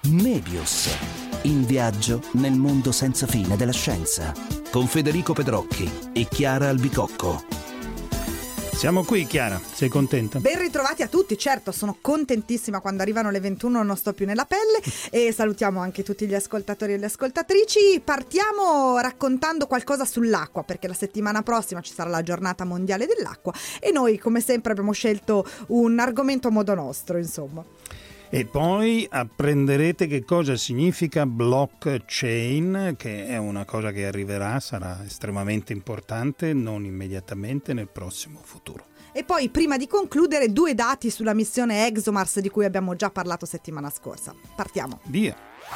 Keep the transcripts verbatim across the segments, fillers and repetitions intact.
Mebius, in viaggio nel mondo senza fine della scienza, con Federico Pedrocchi e Chiara Albicocco. Siamo qui, Chiara, sei contenta? Ben ritrovati a tutti, certo, sono contentissima. Quando arrivano le ventuno non sto più nella pelle. E salutiamo anche tutti gli ascoltatori e le ascoltatrici. Partiamo raccontando qualcosa sull'acqua, perché la settimana prossima ci sarà la giornata mondiale dell'acqua e noi, come sempre, abbiamo scelto un argomento a modo nostro, insomma. E poi apprenderete che cosa significa blockchain, che è una cosa che arriverà, sarà estremamente importante, non immediatamente, nel prossimo futuro. E poi, prima di concludere, due dati sulla missione ExoMars di cui abbiamo già parlato settimana scorsa. Partiamo. Via!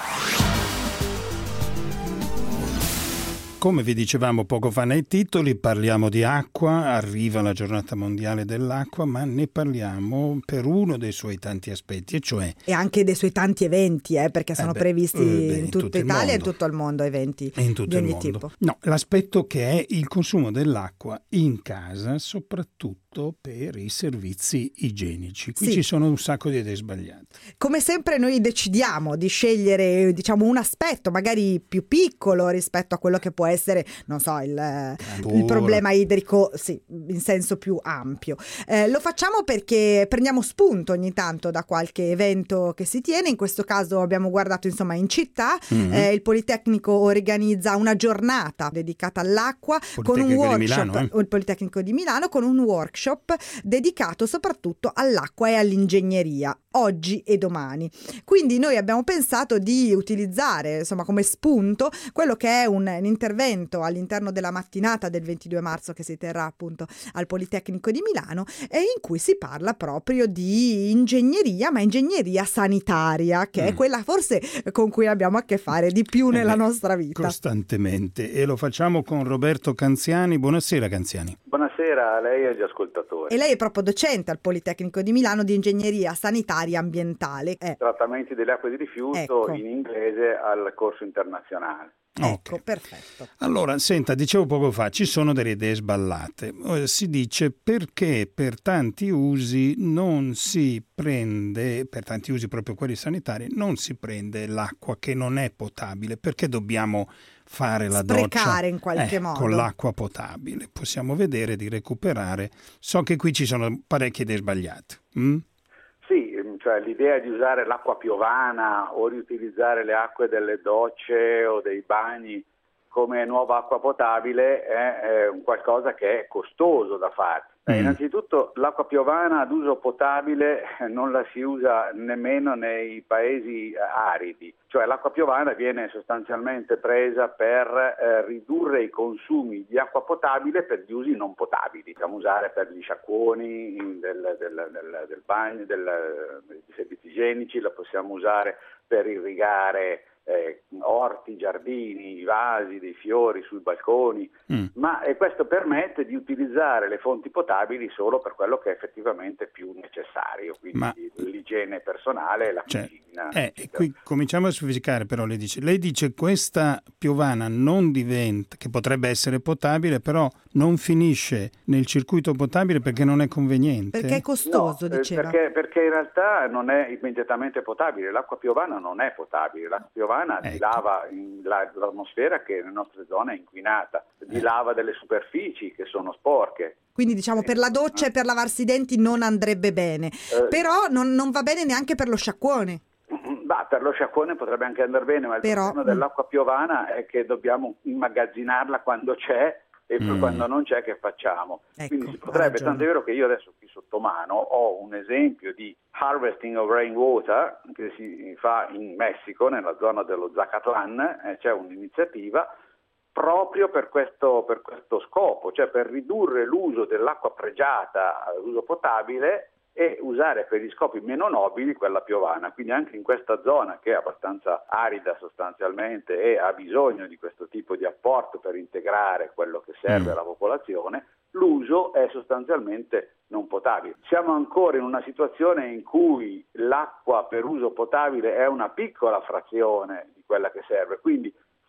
Come vi dicevamo poco fa nei titoli, parliamo di acqua, arriva la giornata mondiale dell'acqua, ma ne parliamo per uno dei suoi tanti aspetti, e cioè... E anche dei suoi tanti eventi, eh, perché sono eh beh, previsti eh beh, in, in tutta Italia e in tutto il mondo eventi in tutto di ogni il mondo. tipo. No, l'aspetto che è il consumo dell'acqua in casa, soprattutto per i servizi igienici. Qui sì. Ci sono un sacco di idee sbagliate. Come sempre noi decidiamo di scegliere, diciamo, un aspetto magari più piccolo rispetto a quello che può essere, non so, il, il problema idrico, sì, in senso più ampio. Eh, lo facciamo perché prendiamo spunto ogni tanto da qualche evento che si tiene. In questo caso abbiamo guardato, insomma, in città. Mm-hmm. Eh, il Politecnico organizza una giornata dedicata all'acqua con un workshop, Milano, eh? il Politecnico di Milano, con un workshop dedicato soprattutto all'acqua e all'ingegneria, oggi e domani. Quindi noi abbiamo pensato di utilizzare, insomma, come spunto quello che è un, un intervento all'interno della mattinata del ventidue marzo che si terrà appunto al Politecnico di Milano, e in cui si parla proprio di ingegneria, ma ingegneria sanitaria, che mm. è quella forse con cui abbiamo a che fare di più eh nella beh, nostra vita. Costantemente. E lo facciamo con Roberto Canziani. Buonasera, Canziani. Buonasera a lei e agli ascoltatori. E lei è proprio docente al Politecnico di Milano di ingegneria sanitaria ambientale. Eh. Trattamenti delle acque di rifiuto, ecco. In inglese, al corso internazionale. Ecco, okay. Perfetto. Allora, senta, dicevo poco fa, ci sono delle idee sballate. Si dice perché per tanti usi non si prende, per tanti usi proprio quelli sanitari, non si prende l'acqua che non è potabile, perché dobbiamo fare la Sprecare doccia in qualche eh, modo con l'acqua potabile. Possiamo vedere di recuperare. So che qui ci sono parecchie idee sbagliate. Mm? Sì, cioè l'idea di usare l'acqua piovana o riutilizzare le acque delle docce o dei bagni come nuova acqua potabile è, è un qualcosa che è costoso da fare. Eh, innanzitutto l'acqua piovana ad uso potabile non la si usa nemmeno nei paesi aridi, cioè l'acqua piovana viene sostanzialmente presa per eh, ridurre i consumi di acqua potabile per gli usi non potabili, possiamo usare per gli sciacquoni del, del, del, del bagno, del, dei servizi igienici, la possiamo usare per irrigare Eh, orti, giardini, vasi, dei fiori sui balconi, mm. ma e questo permette di utilizzare le fonti potabili solo per quello che è effettivamente più necessario, quindi ma... l'igiene personale, la cioè, cucina. Eh, e qui cominciamo a specificare, però lei dice, lei dice questa piovana non diventa, che potrebbe essere potabile, però non finisce nel circuito potabile perché non è conveniente. Perché è costoso, no, diceva. Perché, perché in realtà non è immediatamente potabile, l'acqua piovana non è potabile, l'acqua piovana ecco. dilava in la, l'atmosfera che nelle nostre zone è inquinata, dilava delle superfici che sono sporche. Quindi diciamo per la doccia e per lavarsi i denti non andrebbe bene, eh, però non, non va bene neanche per lo sciacquone. Bah, per lo sciacquone potrebbe anche andare bene, ma il però, problema dell'acqua piovana è che dobbiamo immagazzinarla quando c'è e poi mm. quando non c'è che facciamo? Ecco, quindi si potrebbe, tanto è vero che io adesso qui sotto mano ho un esempio di harvesting of rainwater che si fa in Messico, nella zona dello Zacatlán, eh, c'è un'iniziativa proprio per questo, per questo scopo, cioè per ridurre l'uso dell'acqua pregiata all'uso potabile e usare per gli scopi meno nobili quella piovana. Quindi anche in questa zona, che è abbastanza arida sostanzialmente e ha bisogno di questo tipo di apporto per integrare quello che serve alla popolazione, l'uso è sostanzialmente non potabile. Siamo ancora in una situazione in cui l'acqua per uso potabile è una piccola frazione di quella che serve, quindi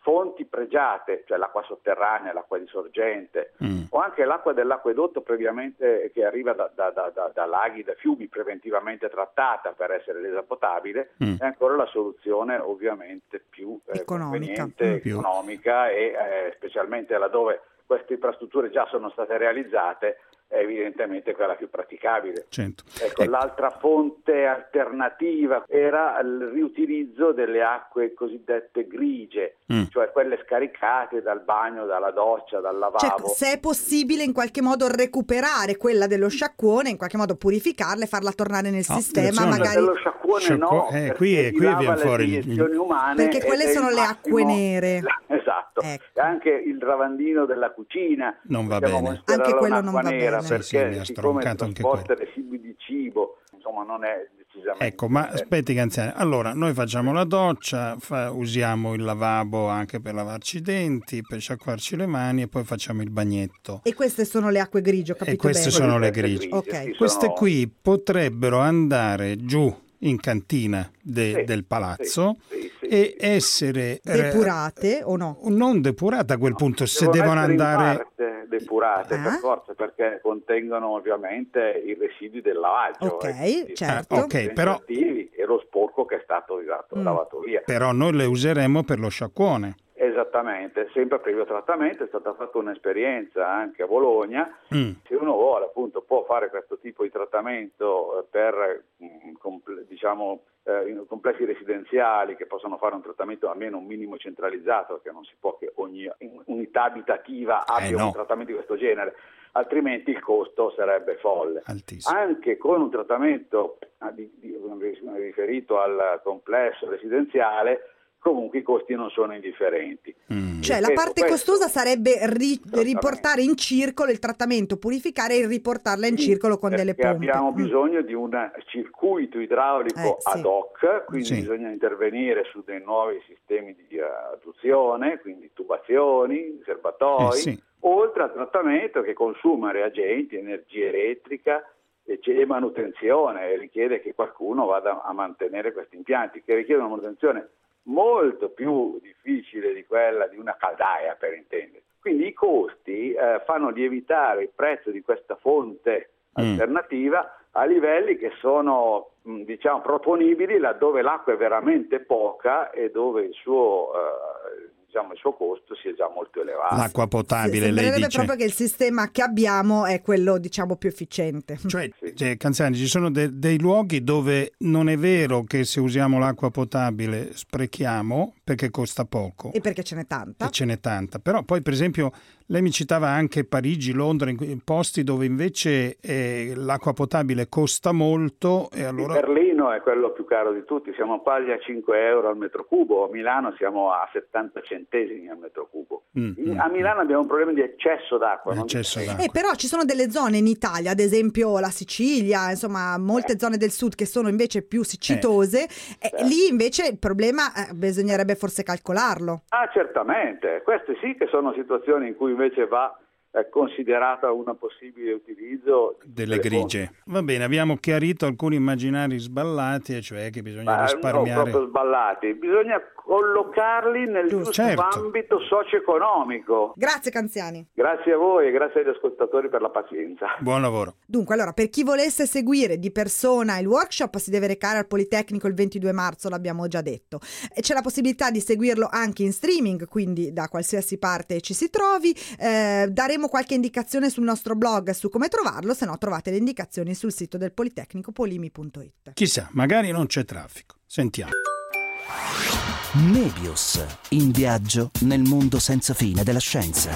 fonti pregiate, cioè l'acqua sotterranea, l'acqua di sorgente, mm. o anche l'acqua dell'acquedotto previamente che arriva da, da, da, da, da laghi, da fiumi, preventivamente trattata per essere resa potabile, mm. è ancora la soluzione ovviamente più eh, conveniente, più. economica e eh, specialmente laddove queste infrastrutture già sono state realizzate, è evidentemente quella più praticabile. Certo. Ecco, ecco. L'altra fonte alternativa era il riutilizzo delle acque cosiddette grigie, mm. cioè quelle scaricate dal bagno, dalla doccia, dal lavabo. Cioè, se è possibile in qualche modo recuperare quella dello sciacquone, in qualche modo purificarla e farla tornare nel no, sistema, magari dello sciacquone Sciacqu- no, eh, qui è, qui viene fuori le umane, perché quelle sono le acque nere. Esatto. Ecco. Anche il ravandino della cucina non va bene. Anche quello non va nera, bene. Perché sì, sì, mi ha siccome trasporta residui di cibo, insomma, non è decisamente. Ecco, ma aspetti Canziani. Allora, noi facciamo la doccia, fa, usiamo il lavabo anche per lavarci i denti, per sciacquarci le mani e poi facciamo il bagnetto. E queste sono le acque grigie, ho capito E queste bene. sono le grigie. Okay. Queste sono... qui potrebbero andare giù in cantina de, sì, del palazzo sì, sì, sì, e sì. essere depurate eh, o no? Non depurate a quel no, punto, se devono andare in parte depurate eh? per forza, perché contengono ovviamente i residui del lavaggio. Ok, eh, certo. Ah, ok, però e lo sporco che è stato usato, mm. lavato via. Però noi le useremo per lo sciacquone. Esattamente, sempre previo trattamento. È stata fatta un'esperienza anche a Bologna. Mm. Se uno vuole, appunto, può fare questo tipo di trattamento per diciamo eh, complessi residenziali che possono fare un trattamento almeno un minimo centralizzato, perché non si può che ogni unità abitativa abbia eh no. un trattamento di questo genere, altrimenti il costo sarebbe folle. Altissimo. Anche con un trattamento di, di, riferito al complesso residenziale, comunque i costi non sono indifferenti. Mm. Cioè la parte questo, costosa sarebbe ri, riportare in circolo il trattamento, purificare e riportarla in sì, circolo con delle pompe. Abbiamo mm. bisogno di un circuito idraulico eh, ad sì. hoc, quindi sì. bisogna intervenire su dei nuovi sistemi di adduzione, quindi tubazioni, serbatoi, eh, sì. oltre al trattamento che consuma reagenti, energia elettrica e manutenzione, e richiede che qualcuno vada a mantenere questi impianti, che richiedono una manutenzione molto più difficile di quella di una caldaia, per intendere. Quindi i costi eh, fanno lievitare il prezzo di questa fonte mm. alternativa a livelli che sono mh, diciamo proponibili laddove l'acqua è veramente poca e dove il suo eh, diciamo il suo costo sia già molto elevato. L'acqua potabile, sì, lei dice. proprio che il sistema che abbiamo è quello, diciamo, più efficiente. Cioè, sì. cioè Canziani, ci sono de- dei luoghi dove non è vero che se usiamo l'acqua potabile sprechiamo, perché costa poco. E perché ce n'è tanta. E ce n'è tanta. Però poi, per esempio, lei mi citava anche Parigi, Londra, in posti dove invece eh, l'acqua potabile costa molto e allora... Berlino è quello più caro di tutti, siamo pari a cinque euro al metro cubo, a Milano siamo a settanta centesimi al metro cubo. Mm, mm, a Milano abbiamo un problema di eccesso d'acqua. Non eccesso di... d'acqua. Eh, però ci sono delle zone in Italia, ad esempio la Sicilia, insomma molte eh. zone del sud che sono invece più siccitose, eh. e lì invece il problema eh, bisognerebbe forse calcolarlo. Ah, certamente, queste sì che sono situazioni in cui invece va è considerata una possibile utilizzo delle grigie. Fonti. Va bene, abbiamo chiarito alcuni immaginari sballati, e cioè che bisogna Ma risparmiare. Non proprio sballati, bisogna collocarli nel giusto certo. ambito socio-economico. Grazie Canziani. Grazie a voi e grazie agli ascoltatori per la pazienza. Buon lavoro. Dunque, allora, per chi volesse seguire di persona il workshop si deve recare al Politecnico il ventidue marzo, l'abbiamo già detto. E c'è la possibilità di seguirlo anche in streaming, quindi da qualsiasi parte ci si trovi. Eh, daremo qualche indicazione sul nostro blog su come trovarlo, se no trovate le indicazioni sul sito del Politecnico polimi punto it. Chissà, magari non c'è traffico. Sentiamo. Nebius, in viaggio nel mondo senza fine della scienza.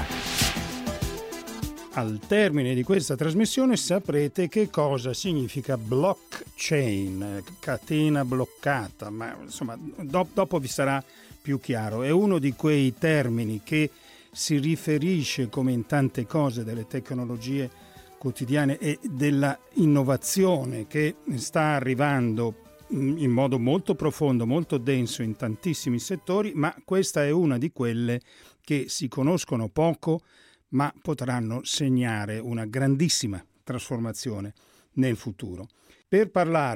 Al termine di questa trasmissione saprete che cosa significa blockchain, catena bloccata, ma insomma do- dopo vi sarà più chiaro. È uno di quei termini che si riferisce, come in tante cose delle tecnologie quotidiane e della innovazione che sta arrivando in modo molto profondo, molto denso in tantissimi settori, ma questa è una di quelle che si conoscono poco, ma potranno segnare una grandissima trasformazione nel futuro. Per parlare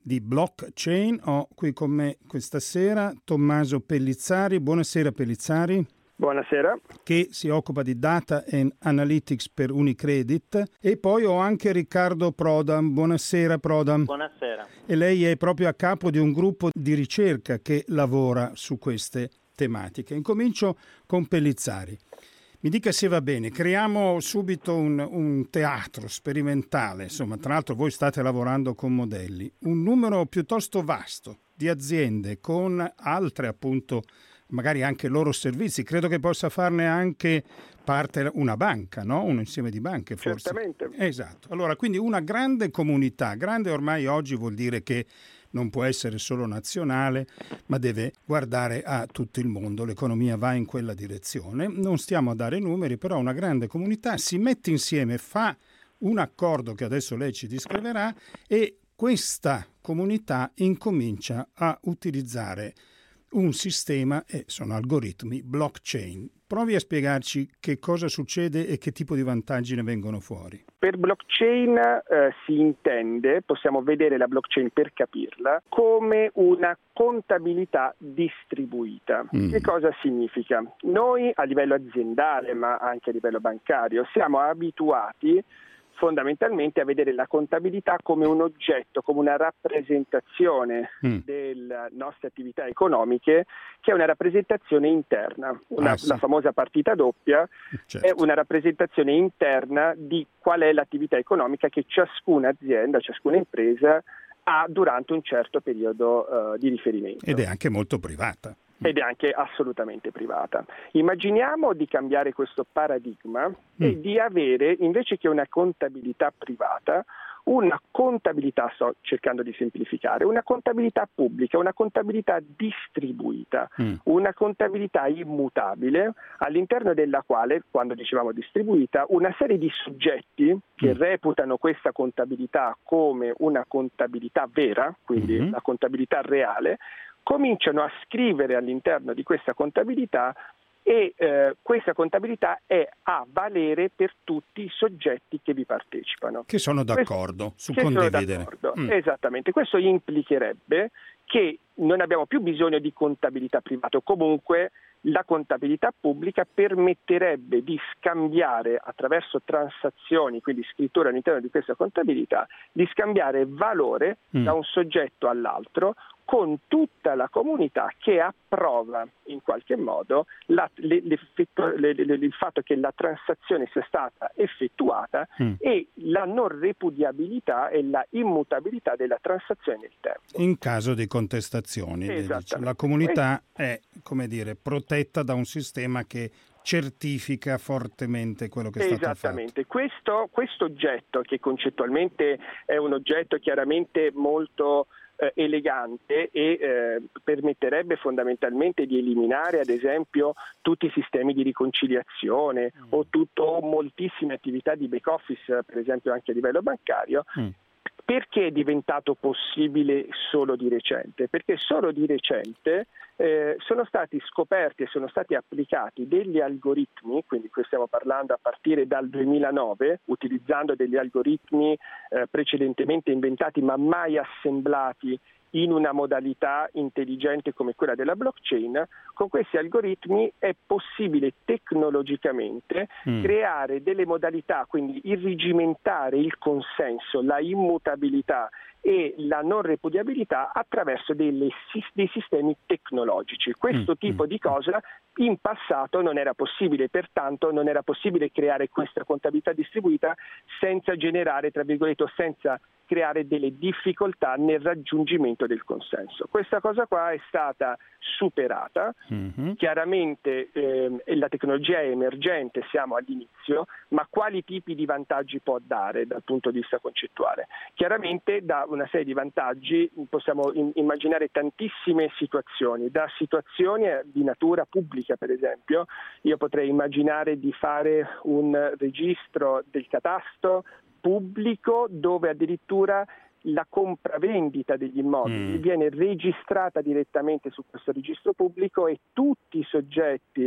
di blockchain. Ho qui con me questa sera Tommaso Pellizzari. Buonasera Pellizzari. Buonasera. Che si occupa di Data and Analytics per Unicredit. E poi ho anche Riccardo Prodam. Buonasera Prodam. Buonasera. E lei è proprio a capo di un gruppo di ricerca che lavora su queste tematiche. Incomincio con Pellizzari. Mi dica se va bene, creiamo subito un, un teatro sperimentale, insomma, tra l'altro voi state lavorando con modelli, un numero piuttosto vasto di aziende con altre appunto, magari anche loro servizi, credo che possa farne anche parte una banca, no? Un insieme di banche forse. Certamente. Esatto, allora quindi una grande comunità, grande ormai oggi vuol dire che non può essere solo nazionale, ma deve guardare a tutto il mondo. L'economia va in quella direzione. Non stiamo a dare numeri, però una grande comunità si mette insieme, fa un accordo che adesso lei ci descriverà e questa comunità incomincia a utilizzare un sistema, e sono algoritmi, blockchain. Provi a spiegarci che cosa succede e che tipo di vantaggi ne vengono fuori. Per blockchain eh, si intende, possiamo vedere la blockchain per capirla, come una contabilità distribuita. Mm. Che cosa significa? Noi a livello aziendale, ma anche a livello bancario, siamo abituati fondamentalmente a vedere la contabilità come un oggetto, come una rappresentazione mm. delle nostre attività economiche, che è una rappresentazione interna. Una, ah, sì. La famosa partita doppia certo. È una rappresentazione interna di qual è l'attività economica che ciascuna azienda, ciascuna impresa ha durante un certo periodo uh, di riferimento. Ed è anche molto privata. Ed è anche assolutamente privata. Immaginiamo di cambiare questo paradigma mm. e di avere, invece che una contabilità privata, una contabilità, sto cercando di semplificare, una contabilità pubblica, una contabilità distribuita, mm. una contabilità immutabile, all'interno della quale, quando dicevamo distribuita, una serie di soggetti che mm. reputano questa contabilità come una contabilità vera, quindi mm-hmm. la contabilità reale, cominciano a scrivere all'interno di questa contabilità e eh, questa contabilità è a valere per tutti i soggetti che vi partecipano. Che sono d'accordo questo, su che condividere. Sono d'accordo. Mm. Esattamente, questo implicherebbe che non abbiamo più bisogno di contabilità privata, o comunque la contabilità pubblica permetterebbe di scambiare attraverso transazioni, quindi scrittura all'interno di questa contabilità, di scambiare valore mm. da un soggetto all'altro con tutta la comunità che approva in qualche modo la, le, le, le, le, il fatto che la transazione sia stata effettuata mm. e la non repudiabilità e la immutabilità della transazione nel tempo. In caso di contestazioni, la comunità è, come dire, protetta da un sistema che certifica fortemente quello che è stato fatto. Esattamente. Questo, questo oggetto, che concettualmente è un oggetto chiaramente molto Eh, elegante e eh, permetterebbe fondamentalmente di eliminare ad esempio tutti i sistemi di riconciliazione mm. o tutto, o moltissime attività di back office, per esempio anche a livello bancario. Mm. Perché è diventato possibile solo di recente? Perché solo di recente eh, sono stati scoperti e sono stati applicati degli algoritmi, quindi qui stiamo parlando a partire dal duemilanove, utilizzando degli algoritmi eh, precedentemente inventati ma mai assemblati in una modalità intelligente come quella della blockchain. Con questi algoritmi è possibile tecnologicamente mm. creare delle modalità, quindi irrigimentare il consenso, la immutabilità e la non repudiabilità attraverso delle, dei sistemi tecnologici. Questo mm. tipo di cosa in passato non era possibile, pertanto non era possibile creare questa contabilità distribuita senza generare, tra virgolette, senza creare delle difficoltà nel raggiungimento del consenso. Questa cosa qua è stata superata, mm-hmm. chiaramente eh, la tecnologia è emergente, siamo all'inizio, ma quali tipi di vantaggi può dare dal punto di vista concettuale? Chiaramente dà una serie di vantaggi, possiamo in- immaginare tantissime situazioni, da situazioni di natura pubblica per esempio, io potrei immaginare di fare un registro del catasto pubblico dove addirittura la compravendita degli immobili mm. viene registrata direttamente su questo registro pubblico e tutti i soggetti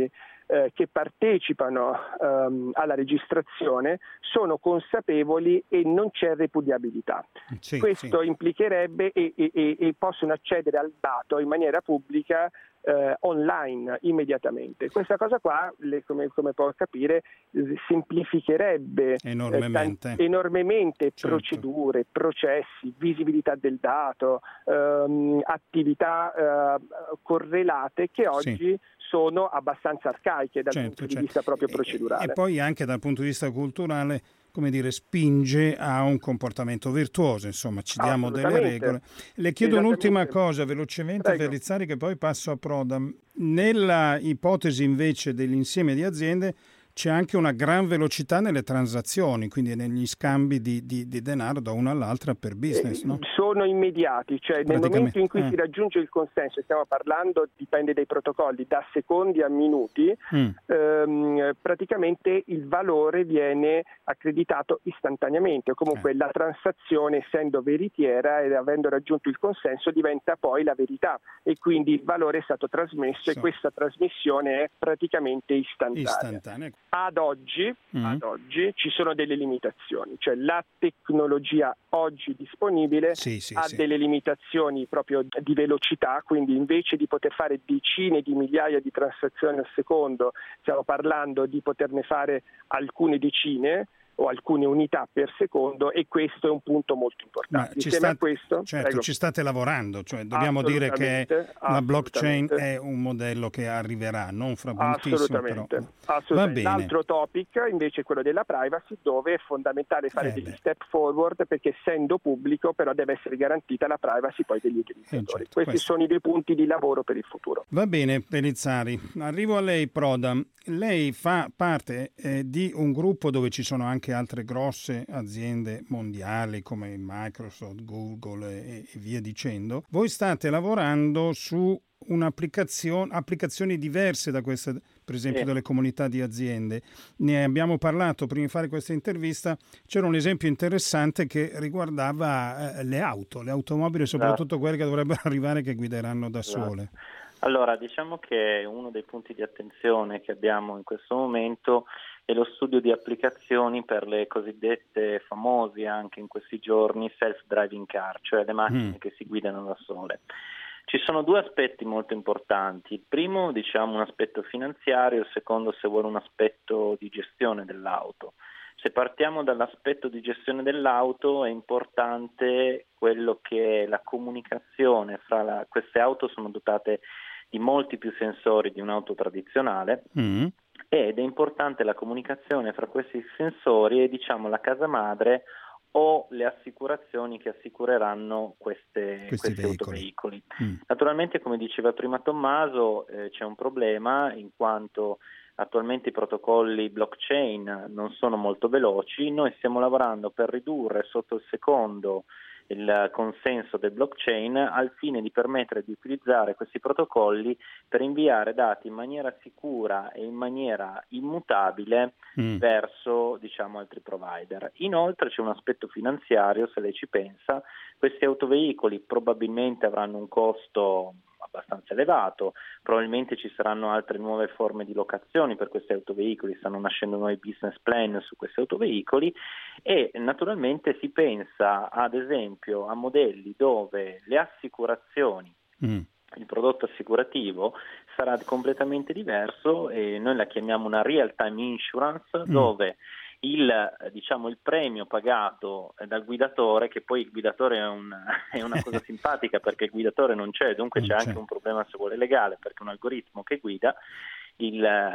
eh, che partecipano ehm, alla registrazione sono consapevoli e non c'è repudiabilità. Sì, Questo sì. implicherebbe e, e, e possono accedere al dato in maniera pubblica eh, online immediatamente. Questa cosa qua, le, come, come può capire, semplificherebbe enormemente, eh, tant- enormemente certo. procedure, processi, visibilità del dato, ehm, attività eh, correlate che oggi sì. sono abbastanza arcaiche dal certo, punto certo. di vista proprio procedurale. E, e poi anche dal punto di vista culturale, come dire, spinge a un comportamento virtuoso, insomma, ci diamo delle regole. Le chiedo un'ultima cosa velocemente, Fellizzari, che poi passo a Proda. Nella ipotesi invece dell'insieme di aziende c'è anche una gran velocità nelle transazioni, quindi negli scambi di, di, di denaro da una all'altra per business, no? Sono immediati, cioè nel momento in cui eh. si raggiunge il consenso, stiamo parlando, dipende dai protocolli, da secondi a minuti, mm. ehm, praticamente il valore viene accreditato istantaneamente, o comunque eh. la transazione, essendo veritiera e avendo raggiunto il consenso, diventa poi la verità e quindi il valore è stato trasmesso so. e questa trasmissione è praticamente istantanea. istantanea. Ad oggi, mm. ad oggi ci sono delle limitazioni, cioè la tecnologia oggi disponibile sì, sì, ha sì. delle limitazioni proprio di velocità, quindi invece di poter fare decine di migliaia di transazioni al secondo, stiamo parlando di poterne fare alcune decine o alcune unità per secondo, e questo è un punto molto importante. Ma ci Insieme sta, a questo, certo, prego. ci state lavorando, cioè dobbiamo dire che la blockchain è un modello che arriverà, non fra moltissimo, assolutamente, però assolutamente. Va bene. L'altro topic invece è quello della privacy, dove è fondamentale fare eh degli beh. step forward, perché essendo pubblico però deve essere garantita la privacy poi degli utilizzatori. Eh certo, Questi questo. sono i due punti di lavoro per il futuro. Va bene, Pellizzari, arrivo a lei, Proda. Lei fa parte eh, di un gruppo dove ci sono anche altre grosse aziende mondiali come Microsoft, Google e, e via dicendo. Voi state lavorando su un'applicazione, applicazioni diverse da queste, per esempio, sì. delle comunità di aziende. Ne abbiamo parlato prima di fare questa intervista. C'era un esempio interessante che riguardava eh, le auto, le automobili, soprattutto esatto. quelle che dovrebbero arrivare, che guideranno da esatto. sole. Allora, diciamo che uno dei punti di attenzione che abbiamo in questo momento è lo studio di applicazioni per le cosiddette famose anche in questi giorni self-driving car, cioè le macchine mm. che si guidano da sole. Ci sono due aspetti molto importanti. Il primo, diciamo, un aspetto finanziario, il secondo, se vuole, un aspetto di gestione dell'auto. Se partiamo dall'aspetto di gestione dell'auto, è importante quello che è la comunicazione fra la, queste auto sono dotate di molti più sensori di un'auto tradizionale mm. ed è importante la comunicazione fra questi sensori e, diciamo, la casa madre o le assicurazioni che assicureranno queste, questi, questi autoveicoli. Mm. Naturalmente, come diceva prima Tommaso, eh, c'è un problema in quanto attualmente i protocolli blockchain non sono molto veloci. Noi stiamo lavorando per ridurre sotto il secondo il consenso del blockchain al fine di permettere di utilizzare questi protocolli per inviare dati in maniera sicura e in maniera immutabile mm. verso, diciamo, altri provider. Inoltre c'è un aspetto finanziario, se lei ci pensa. Questi autoveicoli probabilmente avranno un costo abbastanza elevato, probabilmente ci saranno altre nuove forme di locazioni per questi autoveicoli, stanno nascendo nuovi business plan su questi autoveicoli e naturalmente si pensa ad esempio a modelli dove le assicurazioni, mm. il prodotto assicurativo sarà completamente diverso e noi la chiamiamo una real time insurance mm. dove il, diciamo, il premio pagato dal guidatore, che poi il guidatore è, un, è una cosa simpatica perché il guidatore non c'è, dunque non c'è, c'è anche un problema, se vuole, legale, perché è un algoritmo che guida, il,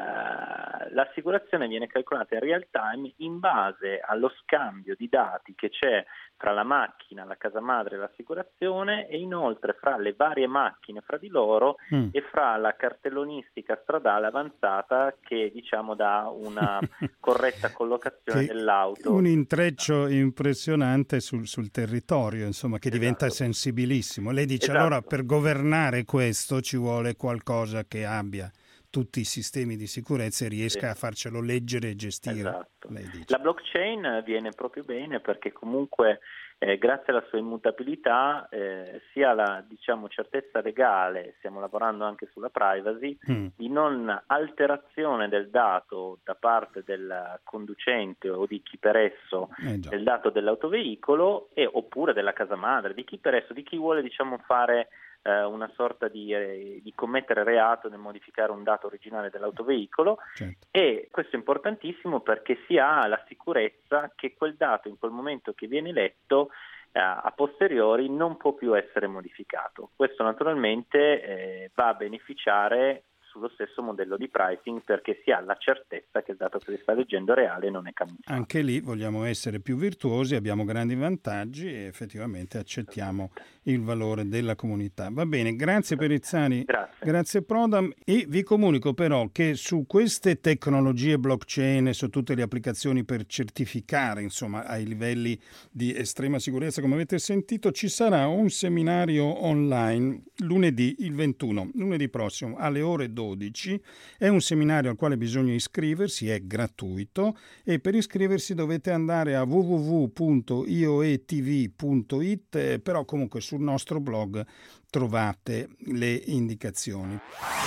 l'assicurazione viene calcolata in real time in base allo scambio di dati che c'è tra la macchina, la casa madre e l'assicurazione e inoltre fra le varie macchine fra di loro mm. e fra la cartellonistica stradale avanzata che, diciamo, dà una corretta collocazione dell'auto. Un intreccio impressionante sul, sul territorio, insomma, che esatto. diventa sensibilissimo. Lei dice esatto. allora per governare questo ci vuole qualcosa che abbia tutti i sistemi di sicurezza e riesca sì. a farcelo leggere e gestire. Esatto. Lei dice. La blockchain viene proprio bene perché comunque eh, grazie alla sua immutabilità, eh, sia la diciamo, certezza legale, stiamo lavorando anche sulla privacy, mm. di non alterazione del dato da parte del conducente o di chi per esso eh, del dato dell'autoveicolo e oppure della casa madre, di chi per esso, di chi vuole diciamo fare eh, una sorta di, eh, di commettere reato nel modificare un dato originale dell'autoveicolo. Certo. E questo è importantissimo perché si ha la sicurezza che quel dato in quel momento che viene letto eh, a posteriori non può più essere modificato. Questo naturalmente eh, va a beneficiare sullo stesso modello di pricing perché si ha la certezza che il dato che si sta leggendo è reale e non è cambiato. Anche lì vogliamo essere più virtuosi, abbiamo grandi vantaggi e effettivamente accettiamo il valore della comunità. Va bene, grazie Perizzani, grazie, grazie Prodam, e vi comunico però che su queste tecnologie blockchain e su tutte le applicazioni per certificare insomma ai livelli di estrema sicurezza come avete sentito ci sarà un seminario online lunedì il ventuno, lunedì prossimo alle ore dodici. È un seminario al quale bisogna iscriversi, è gratuito e per iscriversi dovete andare a w w w punto i o e t v punto i t, però comunque sul nostro blog trovate le indicazioni.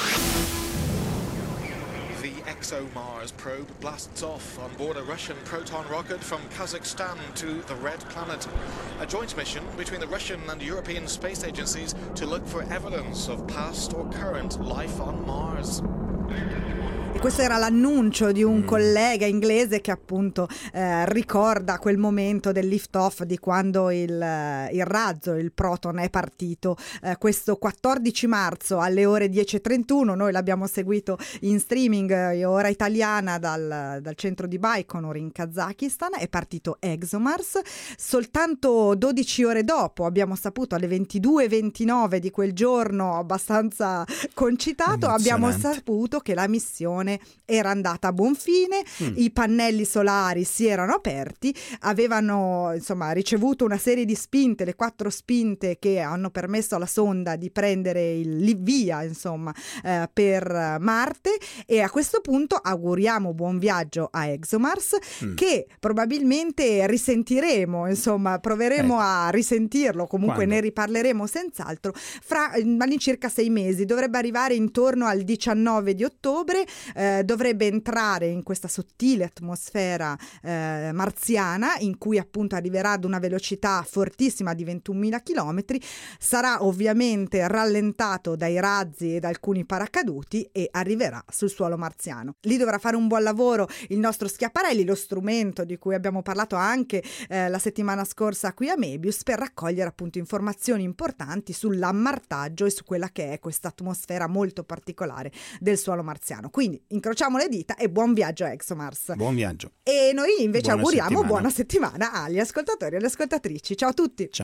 The ExoMars probe blasts off on board a Russian Proton rocket from Kazakhstan to the Red Planet, a joint mission between the Russian and European space agencies to look for evidence of past or current life on Mars. E questo era l'annuncio di un mm. collega inglese che appunto eh, ricorda quel momento del lift off di quando il, il razzo, il Proton è partito eh, questo quattordici marzo alle ore dieci e trentuno. Noi l'abbiamo seguito in streaming eh, ora italiana dal, dal centro di Baikonur in Kazakistan. È partito ExoMars. Soltanto dodici ore dopo abbiamo saputo, alle ventidue e ventinove di quel giorno abbastanza concitato, abbiamo saputo che la missione era andata a buon fine, mm. i pannelli solari si erano aperti, avevano insomma ricevuto una serie di spinte, le quattro spinte che hanno permesso alla sonda di prendere il via insomma eh, per Marte, e a questo punto auguriamo buon viaggio a ExoMars mm. che probabilmente risentiremo, insomma proveremo eh. a risentirlo, comunque Quando? ne riparleremo senz'altro fra all'incirca sei mesi. Dovrebbe arrivare intorno al diciannove di ottobre. Eh, dovrebbe entrare in questa sottile atmosfera eh, marziana, in cui appunto arriverà ad una velocità fortissima di ventunomila chilometri, sarà ovviamente rallentato dai razzi e da alcuni paracaduti e arriverà sul suolo marziano. Lì dovrà fare un buon lavoro il nostro Schiaparelli, lo strumento di cui abbiamo parlato anche eh, la settimana scorsa qui a Mebius, per raccogliere appunto informazioni importanti sull'ammartaggio e su quella che è questa atmosfera molto particolare del suolo marziano. Quindi incrociamo le dita e buon viaggio a ExoMars. Buon viaggio. E noi invece buona auguriamo settimana. buona settimana agli ascoltatori e alle ascoltatrici. Ciao a tutti. Ciao.